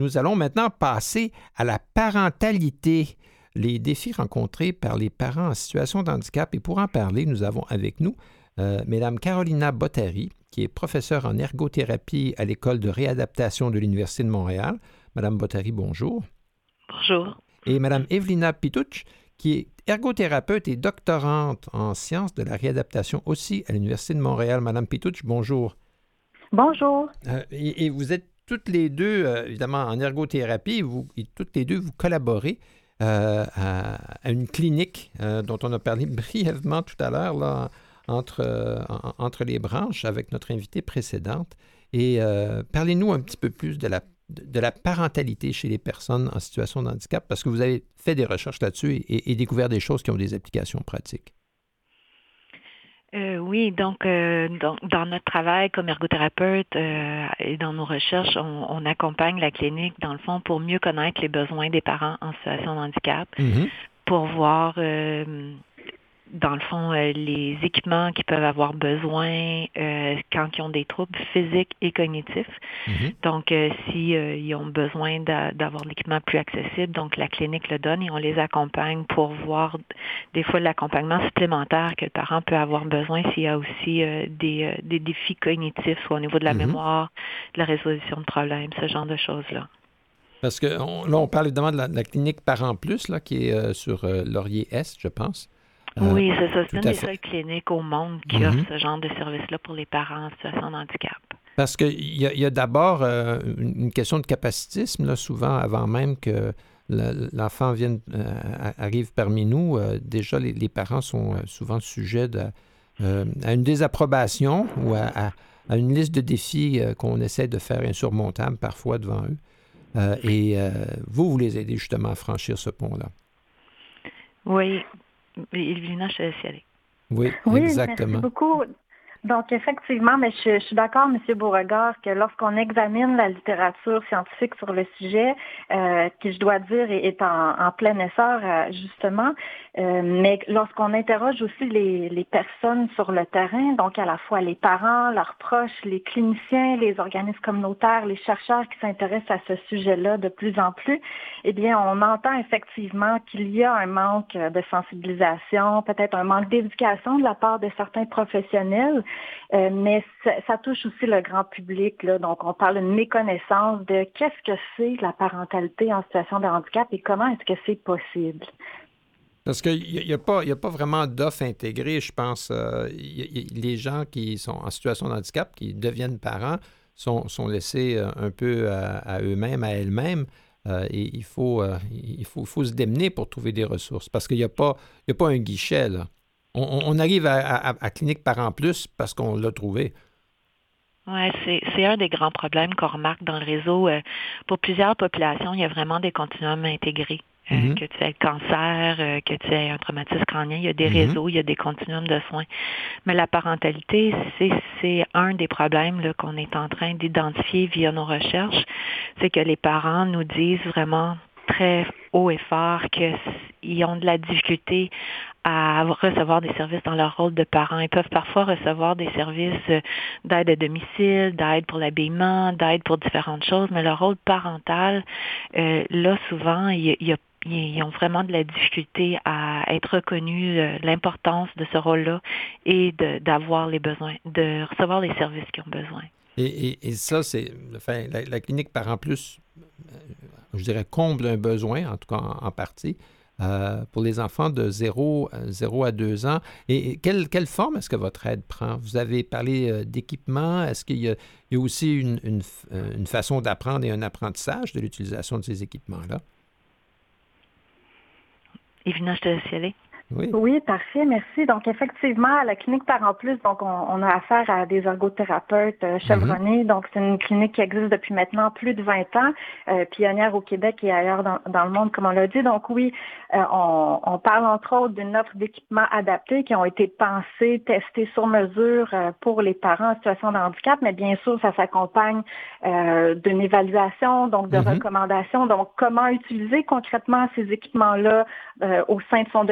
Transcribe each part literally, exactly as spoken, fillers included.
Nous allons maintenant passer à la parentalité, les défis rencontrés par les parents en situation de handicap. Et pour en parler, nous avons avec nous euh, Mme Carolina Bottary, qui est professeure en ergothérapie à l'École de réadaptation de l'Université de Montréal. Mme Bottary, bonjour. Bonjour. Et Mme Evelina Pituch, qui est ergothérapeute et doctorante en sciences de la réadaptation aussi à l'Université de Montréal. Mme Pituch, bonjour. Bonjour. Euh, et, et vous êtes toutes les deux, euh, évidemment, en ergothérapie, vous, et toutes les deux, vous collaborez euh, à, à une clinique euh, dont on a parlé brièvement tout à l'heure, là, entre, euh, en, entre les branches avec notre invitée précédente. Et euh, parlez-nous un petit peu plus de la, de, de la parentalité chez les personnes en situation de handicap, parce que vous avez fait des recherches là-dessus et, et, et découvert des choses qui ont des applications pratiques. Euh, oui, donc euh, dans, dans notre travail comme ergothérapeute euh, et dans nos recherches, on, on accompagne la clinique, dans le fond, pour mieux connaître les besoins des parents en situation de handicap, Mm-hmm. pour voir, euh, dans le fond, euh, les équipements qu'ils peuvent avoir besoin euh, quand ils ont des troubles physiques et cognitifs. Mm-hmm. Donc, euh, si euh, ils ont besoin d'a, d'avoir l'équipement plus accessible, donc la clinique le donne et on les accompagne pour voir des fois l'accompagnement supplémentaire que le parent peut avoir besoin s'il y a aussi euh, des, euh, des défis cognitifs, soit au niveau de la Mm-hmm. mémoire, de la résolution de problèmes, ce genre de choses-là. Parce que on, là, on parle évidemment de la, de la clinique Parents Plus, là, qui est euh, sur euh, Laurier-Est, je pense. Euh, Oui, c'est ça. C'est une des fait. seules cliniques au monde qui Mm-hmm. offre ce genre de service-là pour les parents en situation de handicap. Parce qu'il y, y a d'abord euh, une question de capacitisme, là, souvent, avant même que le, l'enfant vienne, euh, arrive parmi nous. Euh, déjà, les, les parents sont euh, souvent sujets de, euh, à une désapprobation ou à, à, à une liste de défis euh, qu'on essaie de faire insurmontables parfois devant eux. Euh, et euh, vous, vous les aidez justement à franchir ce pont-là. Oui. Evelina, je te laisse y aller. Oui, Oui, exactement. merci beaucoup. Donc, effectivement, mais je, je suis d'accord, M. Beauregard, que lorsqu'on examine la littérature scientifique sur le sujet, euh, qui, je dois dire, est, est en, en plein essor, euh, justement, euh, mais lorsqu'on interroge aussi les, les personnes sur le terrain, donc à la fois les parents, leurs proches, les cliniciens, les organismes communautaires, les chercheurs qui s'intéressent à ce sujet-là de plus en plus, eh bien, on entend effectivement qu'il y a un manque de sensibilisation, peut-être un manque d'éducation de la part de certains professionnels. Euh, mais ça, ça touche aussi le grand public, là. Donc, on parle d'une méconnaissance de qu'est-ce que c'est la parentalité en situation de handicap et comment est-ce que c'est possible. Parce qu'il n'y a, a, a pas vraiment d'offre intégrée, je pense. Euh, y a, y a, les gens qui sont en situation de handicap, qui deviennent parents, sont, sont laissés euh, un peu à, à eux-mêmes, à elles-mêmes. Euh, et il faut, euh, il, faut, il faut se démener pour trouver des ressources. Parce qu'il n'y a, a pas un guichet, là. On, on arrive à, à, à Clinique Parents Plus parce qu'on l'a trouvé. Oui, c'est, c'est un des grands problèmes qu'on remarque dans le réseau. Euh, pour plusieurs populations, il y a vraiment des continuums intégrés. Euh, mm-hmm. Que tu aies le cancer, euh, que tu aies un traumatisme crânien, il y a des mm-hmm. réseaux, il y a des continuums de soins. Mais la parentalité, c'est, c'est un des problèmes là, qu'on est en train d'identifier via nos recherches. C'est que les parents nous disent vraiment très haut et fort qu'ils ont de la difficulté à recevoir des services dans leur rôle de parents. Ils peuvent parfois recevoir des services d'aide à domicile, d'aide pour l'habillement, d'aide pour différentes choses, mais leur rôle parental, euh, là, souvent, il y a ils ont vraiment de la difficulté à être reconnus, euh, l'importance de ce rôle-là et de, d'avoir les besoins, de recevoir les services qu'ils ont besoin. Et, et, et ça, c'est, enfin, la, la clinique Parents Plus, je dirais, comble un besoin, en tout cas en, en partie, euh, pour les enfants de zéro à deux ans. Et, et quelle, quelle forme est-ce que votre aide prend? Vous avez parlé euh, d'équipement. Est-ce qu'il y a, il y a aussi une, une, une façon d'apprendre et un apprentissage de l'utilisation de ces équipements-là? Evelina, je te laisse y aller. Oui. Oui, parfait, merci. Donc, effectivement, à la clinique Parents Plus, donc on, on a affaire à des ergothérapeutes euh, chevronnés. Mm-hmm. Donc, c'est une clinique qui existe depuis maintenant plus de vingt ans, euh, pionnière au Québec et ailleurs dans, dans le monde, comme on l'a dit. Donc, oui, euh, on, on parle entre autres d'une offre d'équipements adaptés qui ont été pensés, testés sur mesure euh, pour les parents en situation de handicap, mais bien sûr, ça s'accompagne euh, d'une évaluation, donc de mm-hmm. recommandations. Donc, comment utiliser concrètement ces équipements-là euh, au sein de son domicile,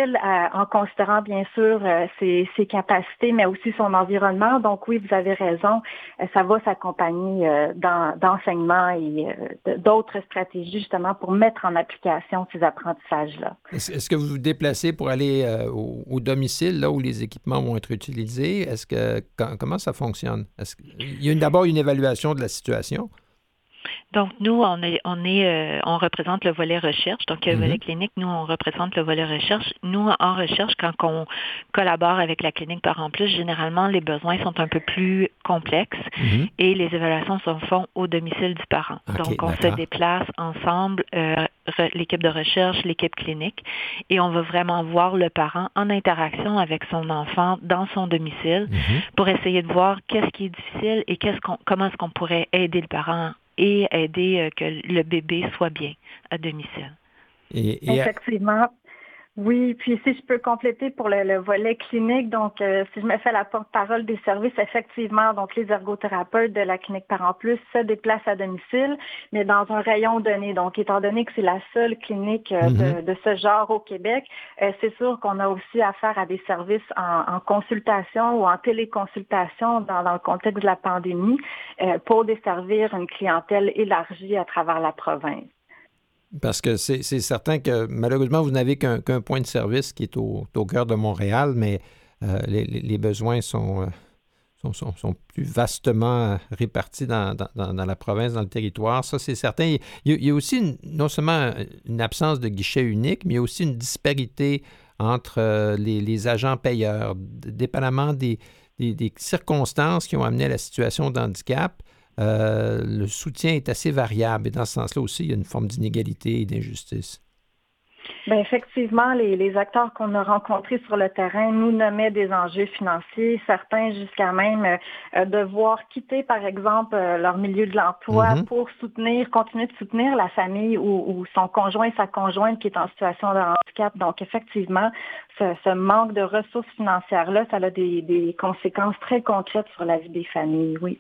domicile euh, en considérant bien sûr euh, ses, ses capacités, mais aussi son environnement. Donc oui, vous avez raison, euh, ça va s'accompagner euh, dans, d'enseignement et euh, d'autres stratégies justement pour mettre en application ces apprentissages-là. Est-ce, est-ce que vous vous déplacez pour aller euh, au, au domicile, là où les équipements vont être utilisés? Est-ce que quand, comment ça fonctionne? Est-ce qu'il y a une, d'abord une évaluation de la situation? Donc, nous, on est, on est, euh, on représente le volet recherche. Donc, le mm-hmm. volet clinique, nous, on représente le volet recherche. Nous, en recherche, quand on collabore avec la clinique Parents Plus, généralement, les besoins sont un peu plus complexes mm-hmm. et les évaluations se font au domicile du parent. Okay, Donc, on d'accord. se déplace ensemble, euh, re, l'équipe de recherche, l'équipe clinique, et on va vraiment voir le parent en interaction avec son enfant dans son domicile mm-hmm. pour essayer de voir qu'est-ce qui est difficile et qu'est-ce qu'on, comment est-ce qu'on pourrait aider le parent et aider euh, que le bébé soit bien à domicile. Et, et Effectivement. Oui, puis si je peux compléter pour le, le volet clinique, donc euh, si je me fais la porte-parole des services, effectivement, donc les ergothérapeutes de la clinique Parents Plus se déplacent à domicile, mais dans un rayon donné. Donc, étant donné que c'est la seule clinique euh, mm-hmm. de, de ce genre au Québec, euh, c'est sûr qu'on a aussi affaire à des services en, en consultation ou en téléconsultation dans, dans le contexte de la pandémie euh, pour desservir une clientèle élargie à travers la province. Parce que c'est, c'est certain que malheureusement, vous n'avez qu'un, qu'un point de service qui est au, au cœur de Montréal, mais euh, les, les besoins sont, sont, sont, sont plus vastement répartis dans, dans, dans la province, dans le territoire. Ça, c'est certain. Il y a, il y a aussi une, non seulement une absence de guichet unique, mais il y a aussi une disparité entre euh, les, les agents payeurs, dépendamment des, des, des circonstances qui ont amené à la situation d'handicap. Euh, le soutien est assez variable et dans ce sens-là aussi, il y a une forme d'inégalité et d'injustice. Bien, effectivement, les, les acteurs qu'on a rencontrés sur le terrain nous nommaient des enjeux financiers, certains jusqu'à même euh, devoir quitter, par exemple, euh, leur milieu de l'emploi mm-hmm. pour soutenir, continuer de soutenir la famille ou, ou son conjoint, sa conjointe qui est en situation de handicap. Donc, effectivement, ce, ce manque de ressources financières-là, ça a des, des conséquences très concrètes sur la vie des familles, oui.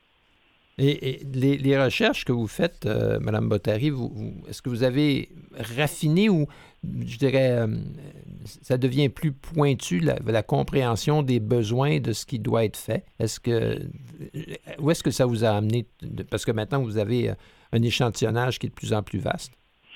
Et, et les, les recherches que vous faites, euh, Mme Bottary, vous, vous, est-ce que vous avez raffiné ou, je dirais, euh, ça devient plus pointu, la, la compréhension des besoins de ce qui doit être fait? Est-ce que, où est-ce que ça vous a amené? Parce que maintenant, vous avez un échantillonnage qui est de plus en plus vaste.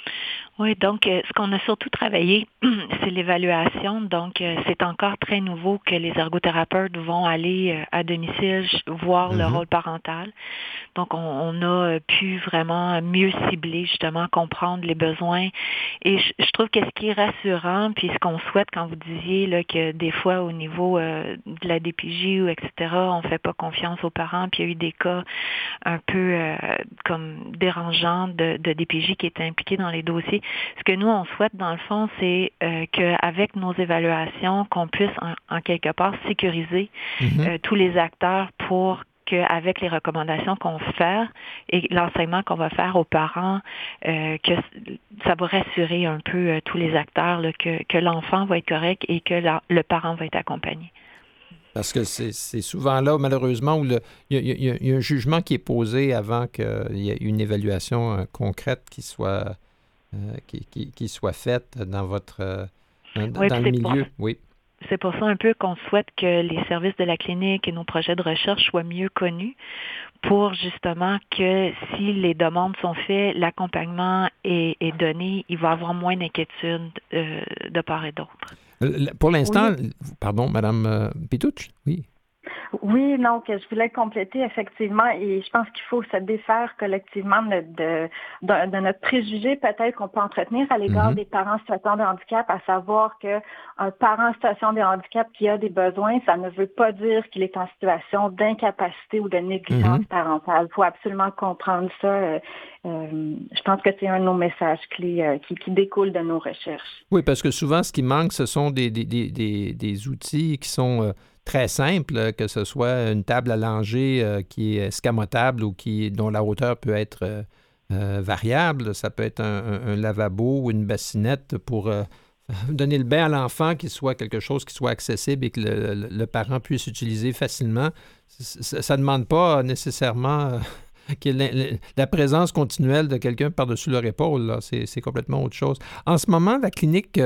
Oui, donc euh, ce qu'on a surtout travaillé, c'est l'évaluation. Donc, euh, c'est encore très nouveau que les ergothérapeutes vont aller euh, à domicile voir mm-hmm. le rôle parental. Donc, on, on a pu vraiment mieux cibler, justement, comprendre les besoins. Et je, je trouve que ce qui est rassurant, puis ce qu'on souhaite quand vous disiez là, que des fois, au niveau euh, de la D P J ou et cetera, on ne fait pas confiance aux parents, puis il y a eu des cas un peu euh, comme dérangeants de, de D P J qui étaient impliqués dans les dossiers. Ce que nous, on souhaite, dans le fond, c'est euh, qu'avec nos évaluations, qu'on puisse, en, en quelque part, sécuriser mm-hmm. euh, tous les acteurs pour qu'avec les recommandations qu'on va faire et l'enseignement qu'on va faire aux parents, euh, que ça va rassurer un peu euh, tous les acteurs là, que, que l'enfant va être correct et que la, le parent va être accompagné. Parce que c'est, c'est souvent là, malheureusement, où il y, y, y a un jugement qui est posé avant qu'il y ait une évaluation euh, concrète qui soit... Euh, qui, qui, qui soit faite dans votre euh, dans, oui, dans le milieu. Pour, oui. C'est pour ça un peu qu'on souhaite que les services de la clinique et nos projets de recherche soient mieux connus pour justement que si les demandes sont faites, l'accompagnement est, est donné, il va y avoir moins d'inquiétude euh, de part et d'autre. Pour l'instant, oui. Pardon, Mme Pituch, oui. Oui, donc je voulais compléter effectivement et je pense qu'il faut se défaire collectivement de, de, de, de notre préjugé peut-être qu'on peut entretenir à l'égard mm-hmm. des parents en situation de handicap, à savoir qu'un parent en situation de handicap qui a des besoins, ça ne veut pas dire qu'il est en situation d'incapacité ou de négligence mm-hmm. parentale. Il faut absolument comprendre ça. Euh, euh, je pense que c'est un de nos messages clés euh, qui, qui découle de nos recherches. Oui, parce que souvent, ce qui manque, ce sont des, des, des, des, des outils qui sont... Euh, très simple, que ce soit une table à langer euh, qui est escamotable ou qui, dont la hauteur peut être euh, euh, variable. Ça peut être un, un, un lavabo ou une bassinette pour euh, donner le bain à l'enfant, qu'il soit quelque chose qui soit accessible et que le, le, le parent puisse utiliser facilement. Ça ne demande pas nécessairement euh, qu'il y ait la, la présence continuelle de quelqu'un par-dessus leur épaule. Là. C'est, c'est complètement autre chose. En ce moment, la clinique... Euh,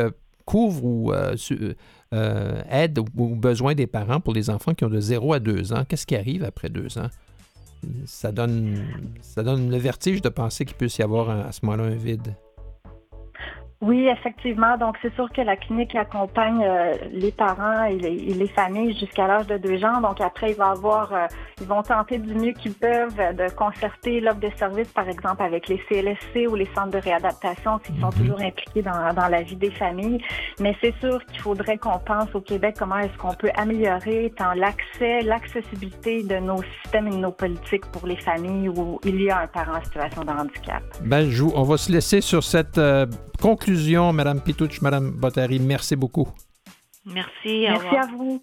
couvre ou euh, euh, aide aux besoins des parents pour les enfants qui ont de zéro à deux ans. Qu'est-ce qui arrive après deux ans? Ça donne, ça donne le vertige de penser qu'il puisse y avoir à ce moment-là un vide. Oui, effectivement. Donc, c'est sûr que la clinique accompagne euh, les parents et les, et les familles jusqu'à l'âge de deux ans. Donc, après, il va avoir, euh, ils vont tenter du mieux qu'ils peuvent de concerter l'offre de services, par exemple, avec les C L S C ou les centres de réadaptation, qui sont mm-hmm. toujours impliqués dans, dans la vie des familles. Mais c'est sûr qu'il faudrait qu'on pense au Québec comment est-ce qu'on peut améliorer tant l'accès, l'accessibilité de nos systèmes et de nos politiques pour les familles où il y a un parent en situation de handicap. Ben, je, on va se laisser sur cette euh, conclusion. Mme Pitouch, Mme Bottary, merci beaucoup. Merci. Merci à vous.